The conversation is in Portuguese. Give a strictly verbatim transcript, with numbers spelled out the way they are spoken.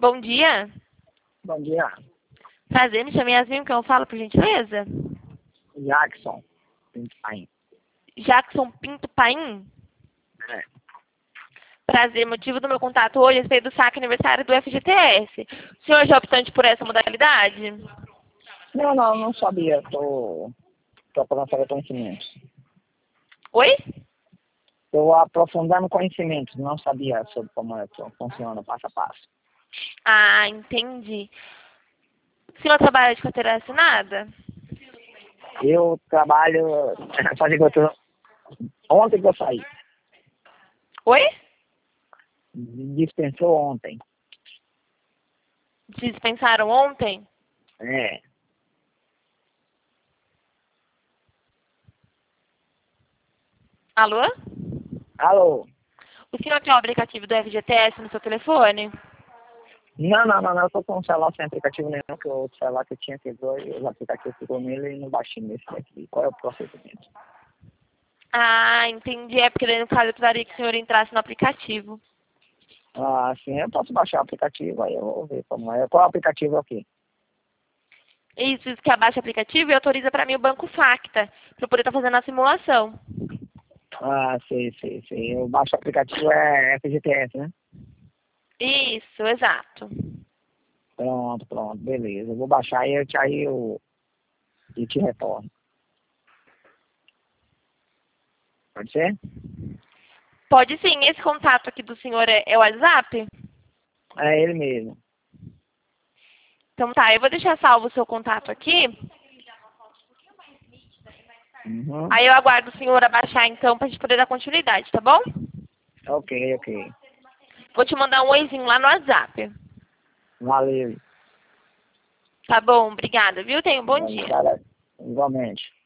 Bom dia. Bom dia. Prazer, me chamo Yasmin, que eu falo, por gentileza. Jackson. Pinto Paim. Jackson Pinto Paim? É. Prazer, motivo do meu contato hoje é a respeito do saque aniversário do F G T S. O senhor já é optante por essa modalidade? Não, não, não sabia. Tô, tô aprofundando conhecimentos. Oi? Estou aprofundando conhecimentos. Não sabia sobre como é que funciona passo a passo. Ah, entendi. O senhor trabalha de carteira assinada? Eu trabalho... Fazer que eu tô... Ontem que eu saí. Oi? Dispensou ontem. Dispensaram ontem? É. Alô? Alô? O senhor tem o aplicativo do F G T S no seu telefone? Não, não, não, não. Eu tô com um celular sem aplicativo nenhum, que o outro celular que eu tinha quebrou e os aplicativos ficou nele e não baixei nesse daqui. Qual é o procedimento? Ah, entendi. É porque daí, no caso, eu precisaria que o senhor entrasse no aplicativo. Ah, sim, eu posso baixar o aplicativo, aí eu vou ver como é. Qual aplicativo é o quê? Isso, isso que abaixa o aplicativo e autoriza para mim o Banco Facta, para eu poder estar fazendo a simulação. Ah, sei, sei, sei. Eu baixo o aplicativo é F G T S, né? Isso, exato. Pronto, pronto, beleza. Eu vou baixar e eu te, aí eu, eu te retorno. Pode ser? Pode sim. Esse contato aqui do senhor é, é o WhatsApp? É ele mesmo. Então tá, eu vou deixar salvo o seu contato aqui. Uhum. Aí eu aguardo o senhor abaixar então pra gente poder dar continuidade, tá bom? Ok, ok. Vou te mandar um oizinho lá no WhatsApp. Valeu. Tá bom, obrigada, viu? Tenha um bom dia. Valeu. Igualmente.